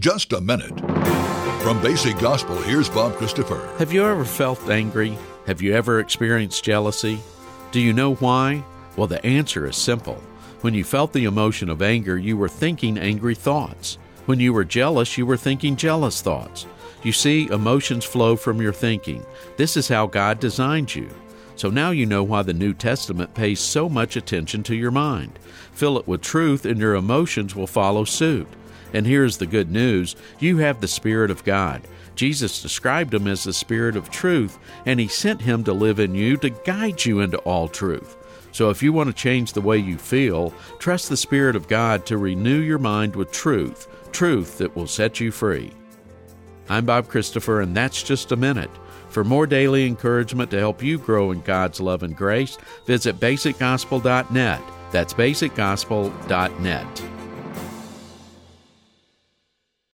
just a minute. From Basic Gospel, here's Bob Christopher. Have you ever felt angry? Have you ever experienced jealousy? Do you know why? Well, the answer is simple. When you felt the emotion of anger, you were thinking angry thoughts. When you were jealous, you were thinking jealous thoughts. You see, emotions flow from your thinking. This is how God designed you. So now you know why the New Testament pays so much attention to your mind. Fill it with truth and your emotions will follow suit. And here's the good news. You have the Spirit of God. Jesus described Him as the Spirit of truth, and He sent Him to live in you to guide you into all truth. So if you want to change the way you feel, trust the Spirit of God to renew your mind with truth that will set you free. I'm Bob Christopher, and that's just a minute. For more daily encouragement to help you grow in God's love and grace, visit basicgospel.net. That's basicgospel.net.